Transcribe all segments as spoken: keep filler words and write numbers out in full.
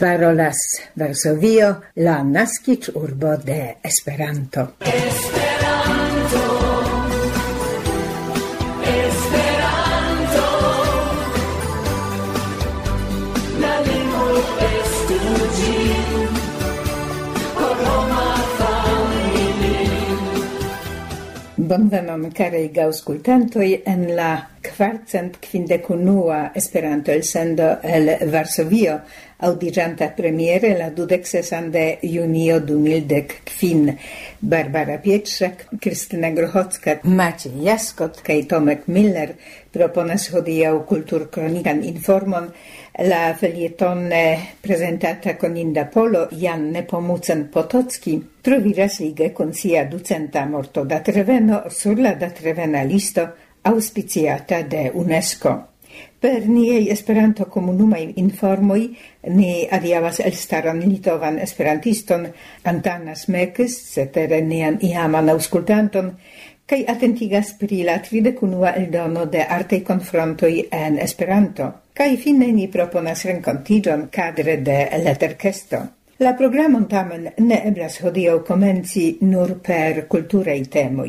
Parolas Varsovio, la naskiĝurbo de Esperanto. Esperanto, Esperanto, la lingvo estu ĝi por homa familio. Bonvenon, carei gaŭskultantoj, en la kvarcent kvindekunua Esperanto elsendo el Varsovio, audiĝanta premiere la dudek sesan de junio du mil dek kvin. Barbara Pietrzak, Krystyna Grochocka, Maciej Jaskot kaj Tomek Miller proponas hodiaŭ kulturkronikan informon. La felietone prezentata con Inda Polo, Jan Nepomucen Potocki, troviĝas lige kun sia ducenta morto datreveno sur la datrevena listo auspiciata de UNESCO. Per niei Esperanto komunumaj informoj ni adiavas elstaran litovan esperantiston Antanas Mekis, cetere nian iaman aŭskultanton, kaj atentigas pri la tridekunua eldono de artaj konfrontoj en Esperanto. Kaj fine ni proponas renkontiĝon kadre de Letterkesto. La programon tamen ne eblas hodiaŭ komenci nur per kulturaj temoj.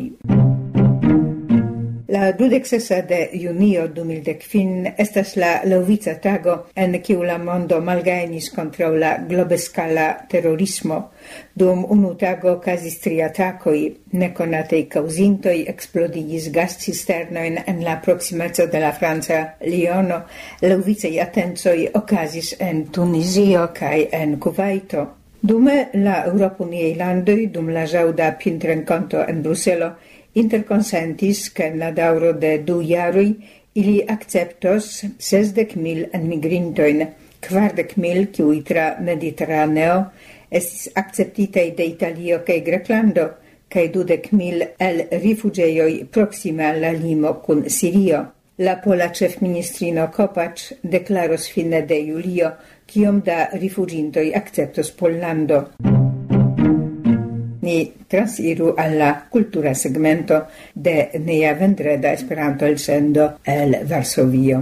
La dudek sesa de junio du mil dek kvin estas la laŭvica tago en kiu la mondo malgajnis kontraŭ la globeskala terorismo. Dum unu tago okazis tri atakoj, nekonataj kaŭzintoj eksplodigis gascisternojn en la proksimeco de la franca Liono, laŭvicaj atencoj okazis en Tunizio kaj en Kuvajto. Dume la eŭropuniaj landoj dum la ĵaŭda pintrenkonto en Bruselo interconsentis che en la daŭro de du jaroj ili akceptos sesdek mil enmigrintojn, kvardek mil kiuj tra Mediteraneo estis akceptitaj de Italio kaj Greklando, kaj dudek mil el rifuĝejoj proksime al la limo kun Sirio. La pola ĉefministrino Kopacz deklaros fine de julio, kiom da rifuĝintoj akceptos Pollando. Ni transiru alla cultura segmento de nia vendreda Esperanto elsendo el Varsovio.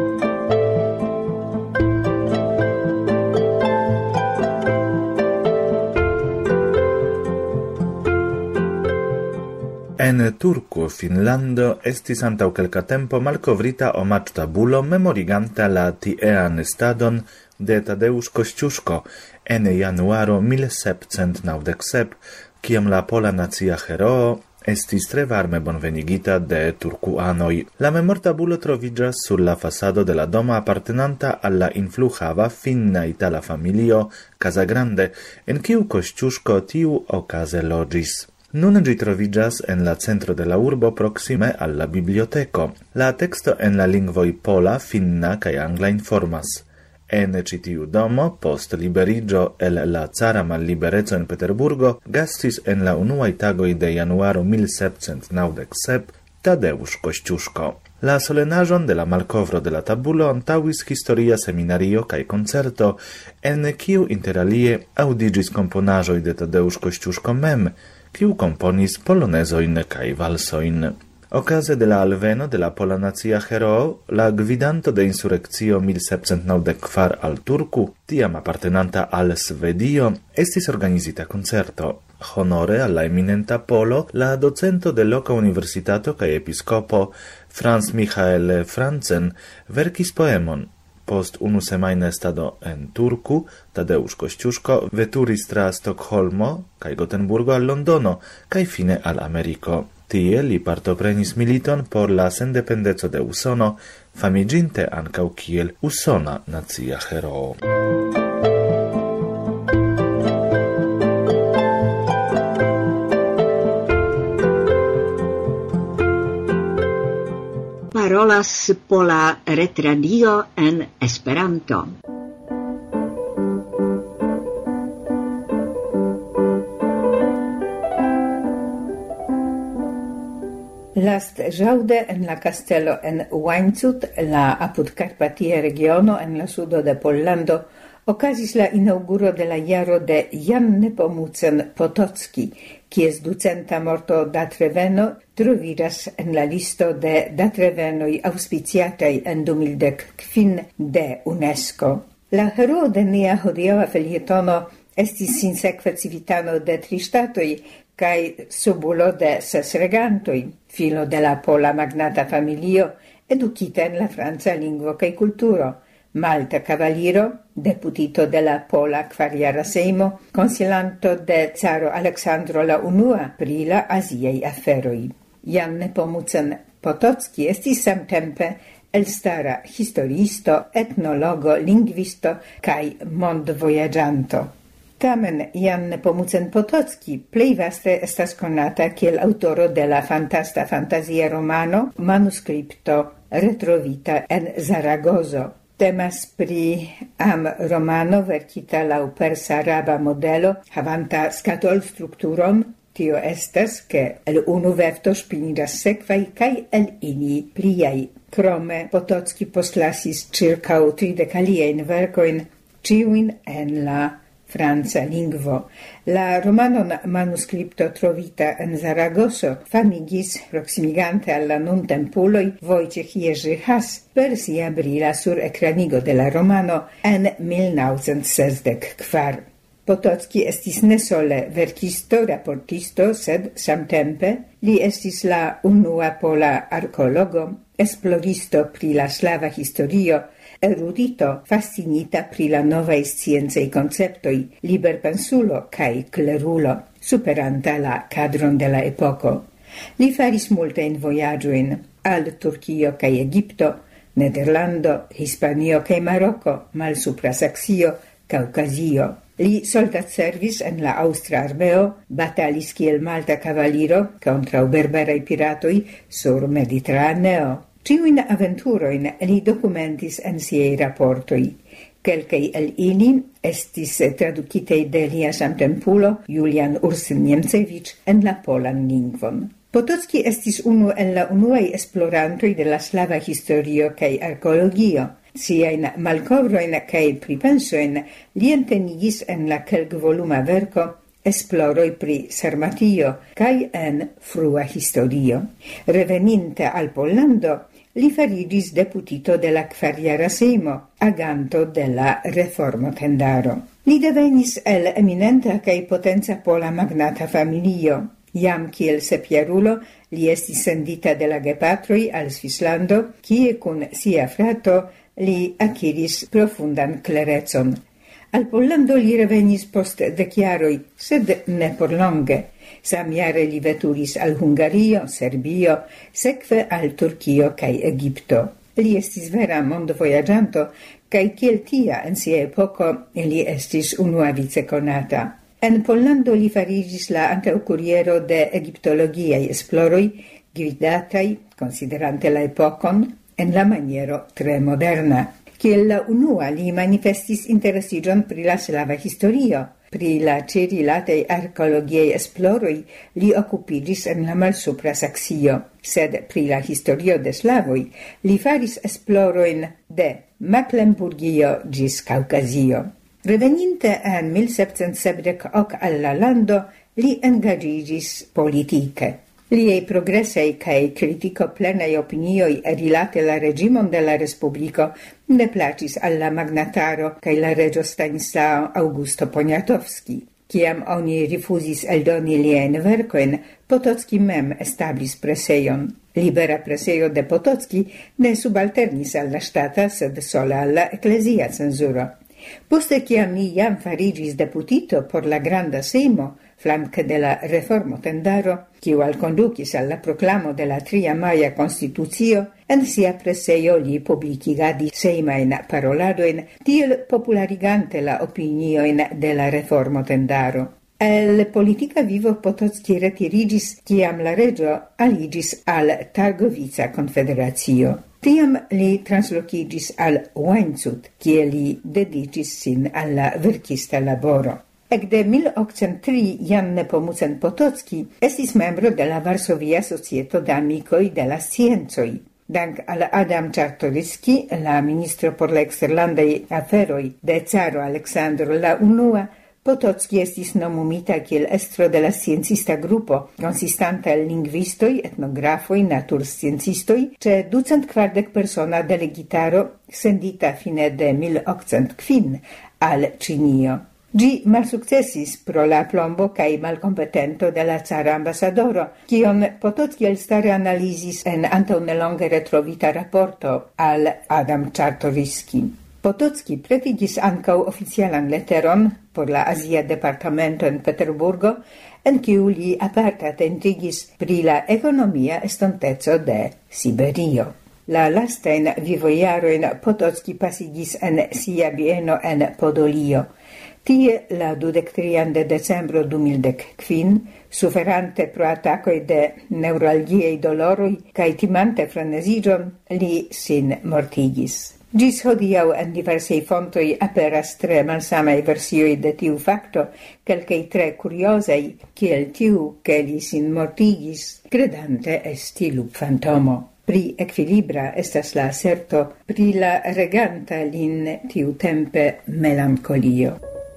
En Turku, Finnlando, estis antaŭ kelka tempo malkovrita omaĝtabulo memoriganta la tiean stadon de Tadeusz Kościuszko en januaro mil sepcent naŭdek sep, kiam la pola nacia heroo estis tre varme bonvenigita de turkuanoj. La memortabulo troviĝas sur la fasado de la domo apartenanta al la influhava finna itala familio Casagrande, en kiu Kościuszko tiu okaze loĝis. Nun ĝi troviĝas en la centro de la urbo proksime al la biblioteko. La teksto en la lingvoj pola, finna kaj angla informas. En ĉi tiu domo, post liberiĝo el la cara mallibereco en Peterburgo, gastis en la unuaj tagoj de januaro mil sepcent naŭdek sep Tadeusz Kościuszko. La solenaĵon de la malkovro de la tabulo antaŭis historia seminario kaj koncerto, en kiu interalie aŭdiĝis komponaĵoj de Tadeusz Kościuszko mem, kiu komponis polonezojn kaj valsojn. Okaze de la alveno de la pola nacia heroo, la gvidanto de insurekcio mil sepcent naŭdek kvar al Turku, tiam apartenanta al Svedio, estis organizita koncerto. Honore al la eminenta polo, la docento de loka universitato kaj episkopo Franz Michael Franzen verkis poemon. Post unu semajna estado en Turku, Tadeusz Kościuszko veturis tra Stokholmo kaj Gotenburgo al Londono kaj fine al Ameriko. Tie li partoprenis militon por la sendependeco de Usono, famiĝinte ankaŭ kiel usona nacia heroo. Parolas Pola Retradio en Esperanto. Last ĵaŭde en la kastelo en Łańcut, la apudkarpatia regiono en la sudo de Pollando, okazis la inauguro de la jaro de Jan Nepomucen Potocki, kies ducenta morto datreveno troviĝas en la listo de datrevenoj aŭspiciataj en du mil dek kvin de UNESCO. La heroo de nia hodiaŭa felietono estis sinsekve civitano de tri ŝtatoj kaj subulo de ses regantoj, filo de la pola magnata familio, edukita en la franca lingvo kaj kulturo. Malta Cavaliro, deputito de la Pola Kvarjara Sejmo, konsilanto de caro Aleksandro la Unua pri la aziaj aferoj. Jan Nepomucen Potocki estis samtempe elstara historiisto, etnologo, lingvisto kaj mondvojaĝanto. Tamen Jan Nepomucen Potocki plej vaste estas konata kiel aŭtoro de la fantasta fantazia romano Manuskripto retrovita en Zaragozo. Temas pri am romano verkita laŭ persa-araba modelo, havanta skatolstrukturon. Tio estas, ke el unu verto ŝpiniĝas sekvaj kaj el ili pliaj. Krome Potocki postlasis ĉirkaŭ tridek aliajn verkojn, ĉiujn en la franca lingvo. La romanon manuskripto trovita en Zaragozo famigis proximigante alla nuntempuloj Wojciech Jerzy Has per sia brila surekranigo de la romano en mil naŭcent sesdek kvar. Potocki estis ne sole verkisto, raportisto, sed samtempe li estis la unua pola arkeologo, esploristo pri la slava historio, erudito fascinita pri la novaj sciencaj konceptoj, liberpensulo kaj klerulo, superanta la kadron de la epoko. Li faris multajn vojaĝojn al Turkio kaj Egipto, Nederlando, Hispanio kaj Maroko, Malsupra Saksio, Kaŭkazio. Li soldatservis en la aŭstra armeo, batalis kiel Malta Cavaliro kontraŭ berberaj piratoj sur Mediteraneo. Ciuin aventuroin li documentis en siei raportoi. Kelkei el ili estis tradukitei de lia samtempulo Julian Ursin-Niemcevich en la polan lingvon. Potocki estis unu el la unuaj esplorantoj de la slava historio kaj arkeologio. Siajn malkovroin kaj pripensojn li entenigis en la kelkvoluma verko Esploroj pri Sarmatio kaj en frua historio. Reveninte al Pollando, li fariĝis deputito de la Kvarjara Sejmo, aganto de la reformotendaro. Li devenis el eminenta kaj potenca pola magnata familio. Jam kiel sepjarulo li estis sendita de la gepatroj al Svislando, kie kun sia frato li akiris profundan klerecon. Al Pollando li revenis post dek jaroj, sed ne por longe. Samjare li veturis al Hungario, Serbio, sekve al Turkio kaj Egipto. Li estis vera mondvojaĝanto, kaj kiel tia en sia epoko li estis unuavice konata. En Pollando li fariĝis la antaŭkuriero de egiptologiaj esploroj, gvidataj, konsiderante la epokon, en la maniero tre moderna. Kiel la unua li manifestis interesiĝon pri la slava historio. Pri la ĉirilatej arkeologiaj esploroj li okupiĝis en la Malsupra Saksio, sed pri la historio de slavoj li faris esplorojn de Meklenburgio ĝis Kaŭkazio. Reveninte en mil sepcent sepdek ok al la lando, li engaĝiĝis politike. Liei progresei cae critico plenei opinioi rilate la regimon de la Respublico ne placis alla magnataro cae la regio Stanislao Augusto Poniatowski. Ciam oni rifusis eldoni liein vercoen, Potocki mem establis presejon. Libera presejo de Potocki ne subalternis alla stata, sed sola alla ecclesia censuro. Poste ciam li jam farigis deputito por la Granda Sejmo, flanque de la reformotendaro, kiu alconducis alla proclamo de la tria maja Constitucio, en sia presejo li publicigadi sejmain paroladoin, tiel popularigante la opinioin de la reformotendaro. El politica vivo Potocki retirigis, ciam la regio aligis al Targovica Confederatio. Tiam li translocigis al Weinzut, kie li dedicis sin alla verkista laboro. Ekde mil okcent tri Jan Nepomucen Potocki estis membro de la Varsovia Societo de Amikoj de la Sciencoj. Dank al Adam Czartoryski, la ministro por la eksterlandaj aferoj de caro Aleksandro la Unua, Potocki estis nomumita kiel estro de la sciencista grupo, consistanta el lingvistoj, etnografoj, natursciencistoj, ĉe ducent kvardek persona delegitaro sendita fine de mil okcent kvin al Ĉinio. Gi malsukcesis pro la plombo kaj malkompetento de la cara ambasadoro, kion Potocki elstare analizis en antaŭnelonge retrovita raporto al Adam Czartoryski. Potocki pretigis ankaŭ oficialan leteron por la Azia Departamento en Peterburgo, en kiu li aparte atentigis pri la ekonomia estonteco de Siberio. La lastajn vivojarojn Potocki pasigis en sia bieno en Podolio. Tie la dudektrian de decembro du mil dek kvin, suferante pro atakoj de neuralgiaj doloroj kaj timante freneziĝon, li sin mortigis. Gis hodiau en diversei fontoi aperas tre malsamai versioi de tiu facto, quelcei tre curiosei, kiel tiu che li sin mortigis, credante esti lup fantomo. Pri equilibra estas la asserto pri la reganta lin tiu tempe melancolio.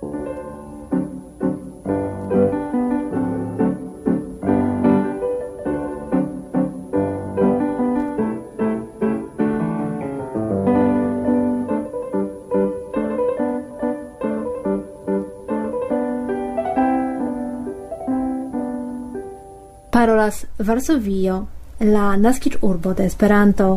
Parolas Varsovio, la naskiĝurbo de Esperanto.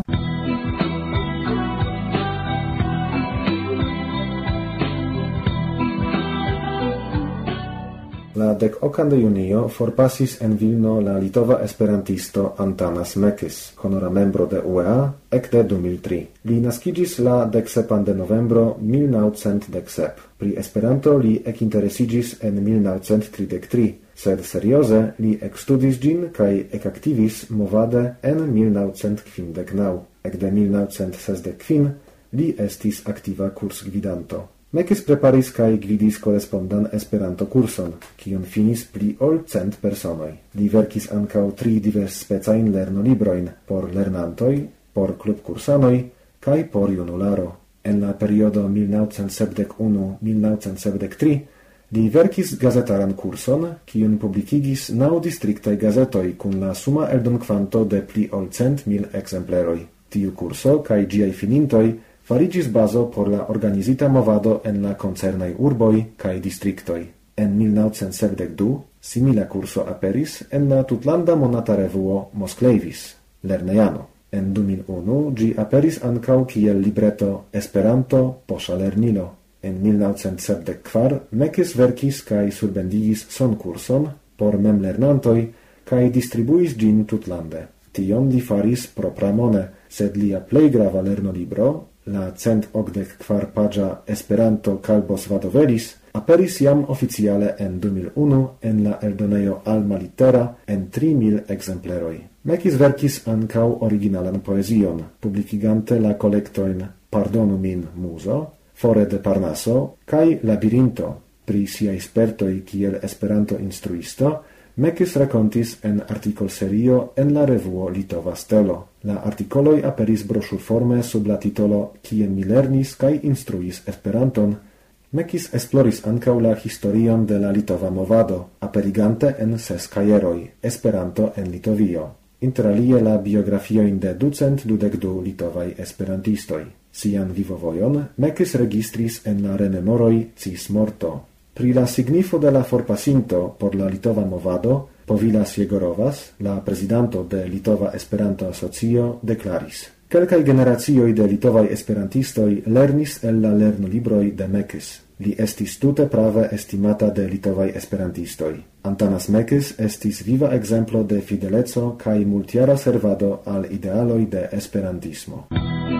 La dek okan de junio forpasis en Vilno la litova esperantisto Antanas Mekis, honora membro de U E A, ekde du mil tri. Li naskiĝis la deksepan de novembro mil naŭcent dek sep. Pri Esperanto li ekinteresiĝis en mil naŭcent tridek tri, sed serioze li ekstudis ĝin kaj ekaktivis movade en mil naŭcent kvindek naŭ. Ekde mil naŭcent sesdek kvin li estis aktiva kursgvidanto. Mekis preparis kaj gvidis korespondan Esperanto-kurson, kiun finis pli ol cent personoj. Li verkis ankaŭ tri diversspecajn lernolibrojn por lernantoj, por klubkursanoj kaj por junularo. En la periodo mil naŭcent sepdek unu - mil naŭcent sepdek tri li verkis gazetaran kurson, kiun publikigis naŭ distriktaj gazetoj kun la suma eldonkvanto de pli ol cent mil ekzempleroj. Tiu kurso kaj ĝiaj finintoj farigis bazo por la organizita movado en la koncernaj urboj kaj distriktoj. En mil naŭcent sepdek du simila kurso aperis en la tutlanda monata revuo Mosklevis, Lernejano. En du mil unu ĝi aperis ankaŭ kiel libreto Esperanto poŝa lernilo. En mil naŭcent sepdek kvar Mekis verkis kaj surbendigis sonkurson por memlernantoj kaj distribuis ĝin tutlande. Tion li faris propramone, sed lia plej grava lernolibro, la cent okdek kvar paĝa Esperanto Kalbos Vadovelis, aperis jam oficiale en du mil unu en la eldonejo Alma Litera en tri mil ekzempleroj. Mekis verkis ankaŭ originalan poezion, publikigante la kolektojn Pardonu min, muzo, Fore de Parnaso kaj Labirinto. Pri siaj spertoj kiel Esperanto-instruisto, Mekis rakontis en artikolserio en la revuo Litova Stelo. La artikoloj aperis broŝurforme sub la titolo Kie mi lernis kaj instruis Esperanton. Mekis esploris ankaŭ la historion de la litova movado, aperigante en ses kajeroj Esperanto en Litovio. Interalie la biografiojn de ducent dudek du litovaj esperantistoj. Sian vivovojon Mekis registris en la rememoroj Cis Morto. Pri la signifo de la forpasinto por la litova movado, Povilas Jegorovas, la prezidanto de Litova Esperanto-Asocio, deklaris: Kelkaj generacioj de litovaj esperantistoj lernis el la lernolibroj de Mekis. Li estis tute prave estimata de litovaj esperantistoj. Antanas Mekis estis viva ekzemplo de fideleco kaj multjara servado al idealoj de esperantismo.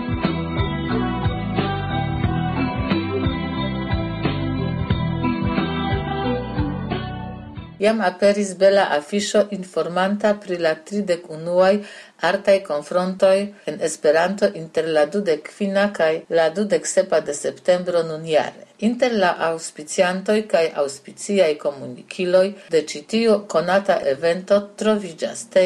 Jam aperis bela afisho informanta pri la tridek unuaj artaj konfrontoj en Esperanto inter la dudek kvina kaj la dudek sepa de septembro nunjare. Inter la aŭspiciantoj kaj aŭspiciaj komunikiloj de ĉi tiu konata evento troviĝas Tejo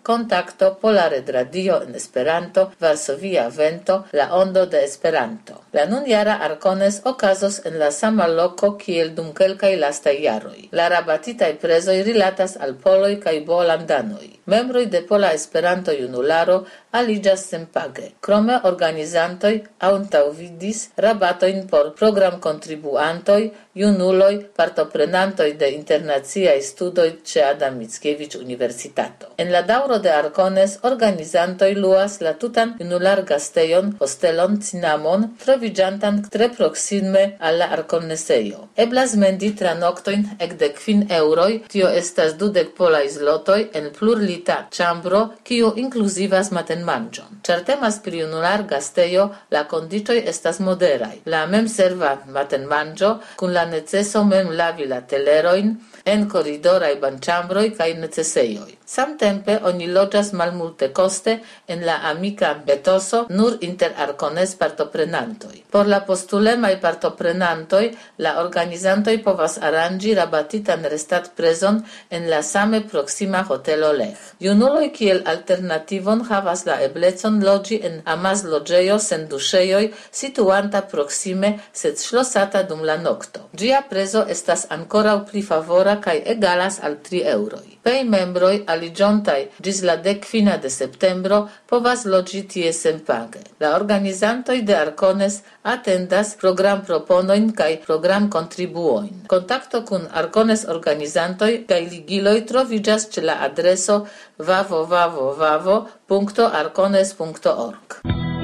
Contacto Pola Retradio en Esperanto, Varsovia Vento, la Ondo de Esperanto. La nunjara Arcones okazos en la sama loko kiel dum kelkaj lastaj jaroj. La rabatitaj prezoj rilatas al poloj kaj bolandanoj. Membroj de Pola Esperanto Junularo aliĝas senpage. Krome organizantoj antaŭvidis rabatojn por program-kontribuantoj, junuloj, partoprenantoj de internaciaj studoj ĉe Adam Mickiewicz Universitato. En la daŭro de Arcones organizantoj luas la tutan junular-gastejon Hostelon Cinnamon, troviĝantan tre proksime al la Arconesejo. Eblas mendi tranoktojn ekde kvin eŭroj, tio estas dudek polaj zlotoj en plurlita ĉambro, kiu inkluzivas matenmanĝon. Ĉar temas pri junular-gastejo, la kondiĉoj estas moderaj. La memserva matenmanĝo kun la neceso mem lavi la telerojn en koridoraj banĉambroj kaj necesejoj. Samtempe oni loĝas malmultekoste en la amika etoso nur inter Arcones partoprenantoj. Por la postulemaj partoprenantoj la organizantoj povas aranĝi rabatitan restatprezon en la same proksima hotelo Lech. Junuloj kiel alternativon havas la eblecon loĝi en amazloĝejo sen duŝejoj situanta proksime sed ŝlosata dum la nokto. Ĝia prezo estas ankoraŭ pli favora kaj egalas al tri eŭroj. Pejmembroj aliĝontaj ĝis la dekkvina de septembro povas loĝi tie senpage. La organizantoj de Arcones atendas programproponojn kaj programkontribuojn. Kontakto kun Arcones organizantoj kaj ligiloj troviĝas ĉe la adreso www punkto arcones punkto org.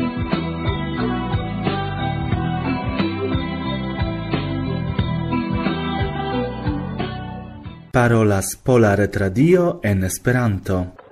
Parolas Pola Retradio en Esperanto.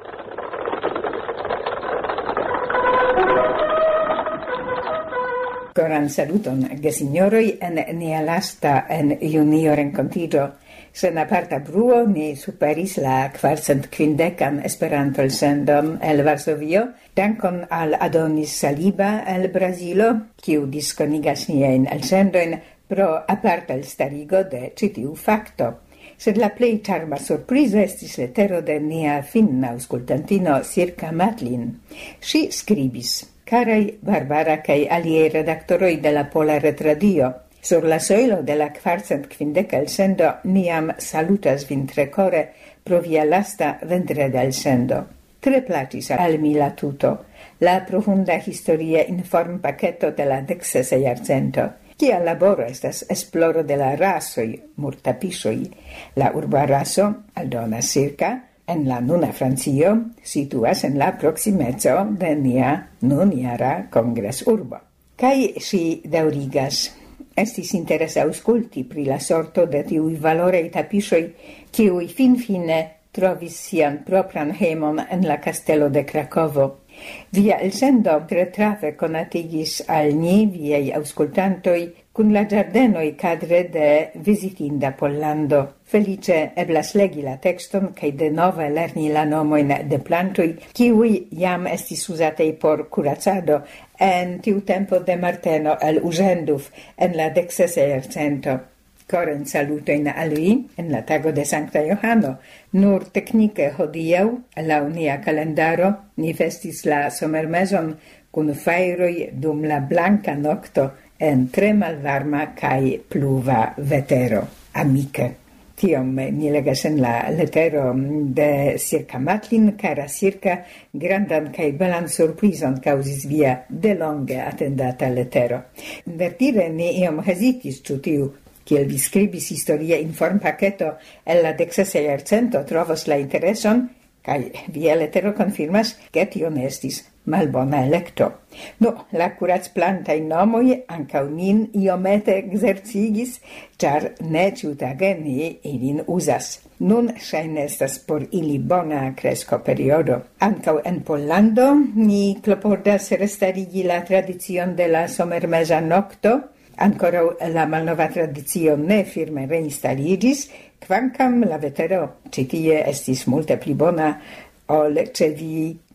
Koran saluton, gesignoroj, en nia lasta en junio renkontiĝo. Sen aparta bruo ni superis la kvarcent kvindekan Esperanto-elsendon el Varsovio, dankon al Adonis Saliba el Brazilo, kiu diskonigas niajn elsendojn pro aparta elstarigo de ĉi tiu fakto. Sed la plej ĉarma surprizo estis letero de nia finna aŭskultantino Sirka Matlin. Ŝi skribis: Caraj Barbara kaj aliaj redaktoroj de la Pola Retradio, sur la sojlo de la kvarcent kvindeka elsendo niam salutas vin tre kore pro via lasta vendreda elsendo. Tre plaĉis al mi la tuto, la profunda historia informpaketo de la deksesa jarcento. Kia laboro estas esploro de la rasoj, murtapiŝoj. La urba raso, aldonas Sirka, en la nuna Francio, situas en la proksimeco de nia nunjara kongresurbo. Kaj ŝi daŭrigas: estis interese aŭskulti pri la sorto de tiuj valoraj tapiŝoj, kiuj finfine trovis sian propran hejmon en la kastelo de Krakovo. Via elsendo tre trave konatigis al ni, viaj aŭskultantoj, kun la ĝardenoj kadre de vizitinda Pollando. Felice eblas legi la tekston kaj denove lerni la nomojn de plantoj, kiuj jam estis uzataj por kuracado en tiu tempo de Marteno el Urzendów en la deksesa jarcento. Koran salutojn al vi en la tago de Sankta Johano. Nur teknike hodiaŭ, laŭ nia kalendaro, ni festis la somermezon kun fajroj dum la blanka nokto en tre malvarma kaj pluva vetero. Amike. Tiom mi legas en la letero de Sirka Matlin, cara Sirka, grandan kaj belan surprizon kaŭzis via delonge atendata letero. Verdire ni iom hezitis ĉu tiu, kiel vi skribis historia informpaketo el la deksesa jarcento trovos la intereson, kaj via letero konfirmas, ke tio ne estis malbona elekto. No, la kuracplantaj nomoj ankaŭ min iomete ekzercigis, ĉar ne ĉiutage ni ilin uzas. Nun ŝajne estas por ili bona kreskoperiodo. Ankaŭ en Pollando ni klopodas restarigi la tradicion de la somermeza nokto. Ancora la malnova tradicio ne firme reinstalligis, kvankam la vetero ĉi tie estis multe pli bona ol ĉe vi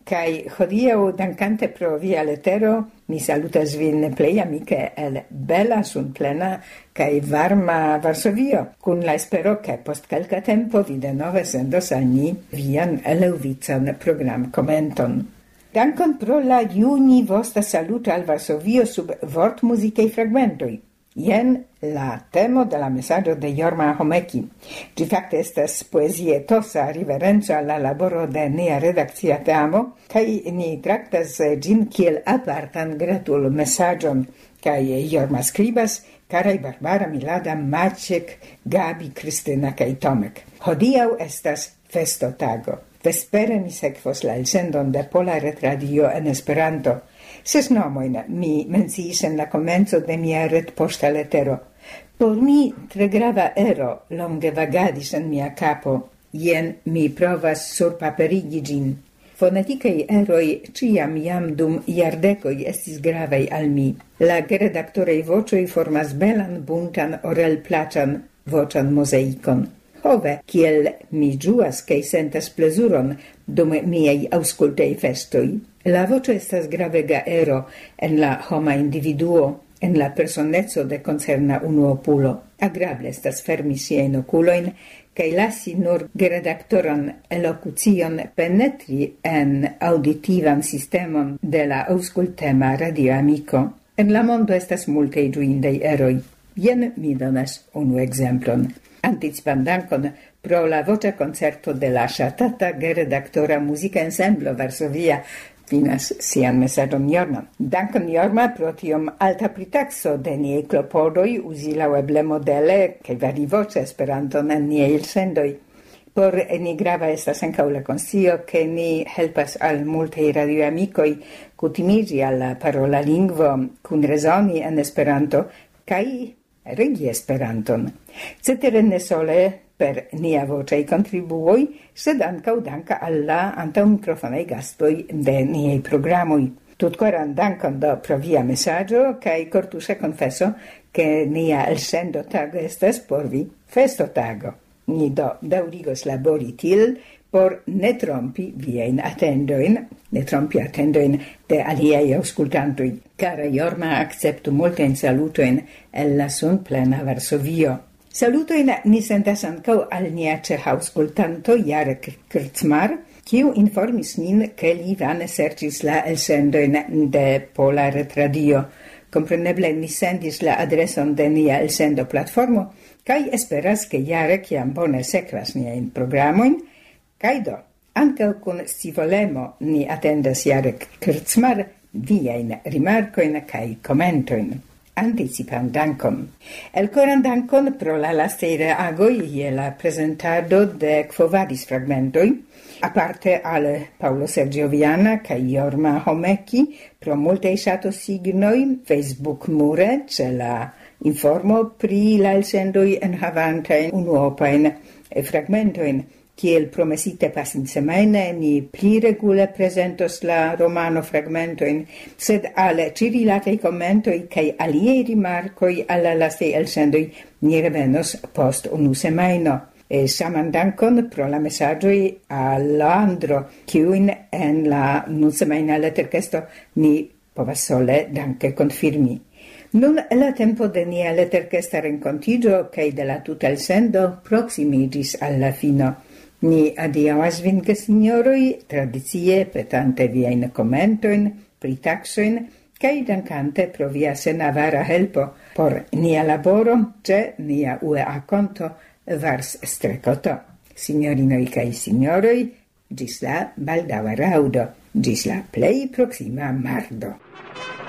Kai hodiaŭ dankante pro via letero, mi salutas vin plej amike el bela sunplena kai varma Varsovio, kun la espero ke post kelka tempo vi denove sendos al ni vian laŭvican program-komenton. Dankon pro la juni vosta saluto al Varsovio sub vortmuzikaj fragmentoj. Jen la temo de la messaggio de Jorma Homeki. Gi facte estas poesietosa riverenzo alla laboro de nia redakcia teamo, kai ni traktas gin kiel apartan gratul messaggion, kai Jorma skribas, carai Barbara, Milada, Maciek, Gabi, Kristina kai Tomek. Hodiaŭ estas festo tago. Vespere mi sekvos la elsendon de Pola Retradio en Esperanto. Ses nomoin mi menciis en la comenzo de mia retposta lettero. Por mi tre grava ero longe vagadis en mia capo. Jen mi provas surpaperigi gin. Foneticai eroi ciam jam dum iardecoi estis gravei al mi. La geredaktorei vocioi formas belan, buntan, orel placan vocian mosaicon. Hove, kiel mi giuas kei sentas plezuron dum miei auscultei festoi. La voce estas gravega ero en la homa individuo, en la personezzo de concerna unuopulo. Agrable estas fermi sien oculoin, kai lasi nur geredaktoran elocucion penetri en auditivan sistemon de la auscultema radioamico. En la mondo estas multei giuindei eroi. Jen mi donas unu exemplon. Anticipan dankon pro la voce concerto de la shatata geredaktora musica ensemblo Varsovia finas sian messagion Jorma. Dankon Jorma pro tiom alta pritaxo de niei clopodoi usi laueble modele che vari voce esperanton en niei elsendoi. Por ni grava estas ankaŭ la konscio che ni helpas al multaj radioamikoj kutimigi al la parola lingvo kun rezoni en Esperanto kaj regi Esperanton. Cetere ne sole per nia vocei contribuoi, sed ancaŭ danka alla antaŭ mikrofonaj gastoj de niaj programoj. Tutkoran dankon do pro via mesaĝo kaj kortuŝa konfeso, ke nia elsendo tago estas por vi festotago. Ni do daŭrigos labori til por ne trompi viajn atendojn, ne trompi atendojn de aliaj aŭskultantoj. Cara Jorma, akceptu multajn salutojn el la sunplena Varsovio. Salutojn ni sendas ankaŭ al nia ĉeĥa aŭskultanto Jarek Krcmar, kiu informis nin, ke li vane serĉis la elsendojn de Pola Retradio. Kompreneble mi sendis la adreson de nia elsendo platformo, kaj esperas, ke Jarek jam bone sekvas niajn programojn, kaj do, ankaŭ kun scivolemo ni atendas Jarek Krcmar viajn rimarkojn kaj komentojn. Anticipan dankon. Elkoran dankon pro la lastaj reagoj je la prezentado de Quo Vadis fragmentoj, aparte al Paulo Sergio Viana kaj Jorma Homeki pro multaj ŝatosignoj Facebook mure ĉe la informo pri la elsendoj enhavantajn unuopajn fragmentojn. Kiel promesite passinsemajne, ni pli regule presentos la romano fragmentojn, sed al ĉi-rilataj komentoj kaj aliaj rimarkoj al la lastaj elsendoj ni revenos post unu semajno. E saman dankon pro la mesaĝoj al Leandro, kiujn en la nunsemajna leterkesto ni povas sole danke konfirmi. Nun la tempo de nia leterkesta renkontiĝo kaj de la tuta elsendo proksimiĝis al la fino. Ni adiaŭas vin, gesinjoroj, tradicie petante viajn komentojn, pritaksojn kaj dankante pro via senavara helpo por nia laboro ĉe nia U E A konto Vars Strekoto. Signorinoj kaj sinjoroj, ĝis la baldaŭa raŭdo, ĝis la plej proksima mardo.